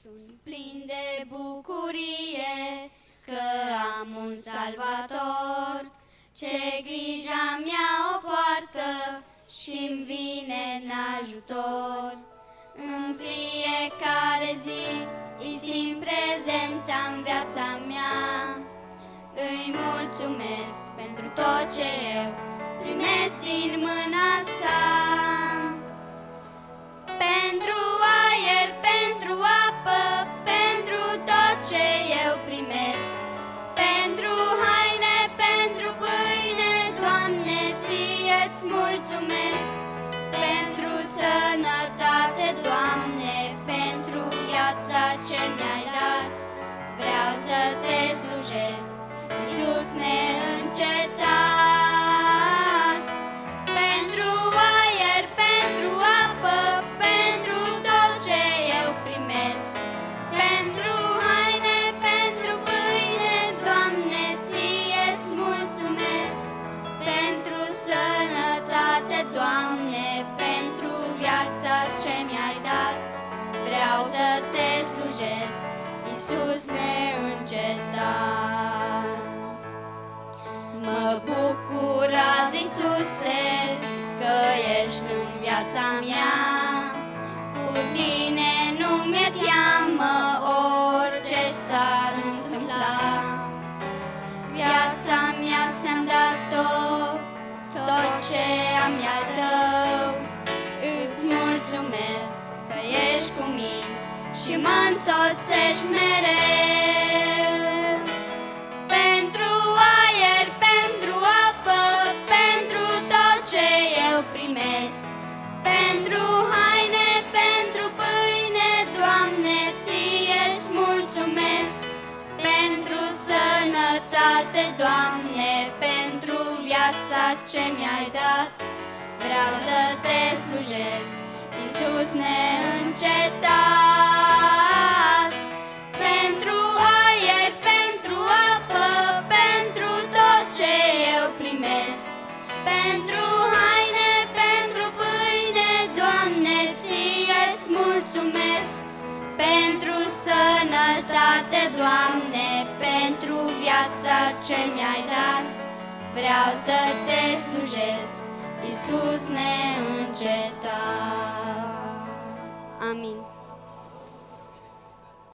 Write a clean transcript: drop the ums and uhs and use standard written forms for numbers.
Sunt plin de bucurie că am un Salvator, ce grija mea o poartă și-mi vine în ajutor. În fiecare zi îi simt prezența în viața mea. Îi mulțumesc pentru tot ce eu primesc din mâna sa. Pentru aer, pentru apă, pentru tot ce eu primesc, pentru haine, pentru pâine, Doamne, Ție-ți mulțumesc. Pentru sănătate, Doamne, pentru viața ce mi-ai dat, vreau să Te slujesc, Iisus neîncetat. Pentru aer, pentru apă, pentru tot ce eu primesc, pentru haine, pentru pâine, Doamne, Ție-ți mulțumesc. Pentru sănătate, Doamne, pentru viața ce mi-ai dat, vreau să Te slujesc, Iisus neîncetat. Mă bucur azi, Iisuse, că ești în viața mea. Cu Tine nu mi-e teamă, orice s-ar întâmpla. Viața mea ți-am dat-o, tot ce am e al Tău. Îți mulțumesc că ești cu mine și mă însoțești mereu. Pentru aer, pentru apă, pentru tot ce eu primesc, pentru haine, pentru pâine, Doamne, Ție-ți mulțumesc. Pentru sănătate, Doamne, pentru viața ce mi-ai dat, vreau să Te slujesc, Iisus neîncetat. Pentru aer, pentru apă, pentru tot ce eu primesc, pentru haine, pentru pâine, Doamne, Ție-ți mulțumesc. Pentru sănătate, Doamne, pentru viața ce mi-ai dat, vreau să Te slujesc, Iisus neîncetat. Amin.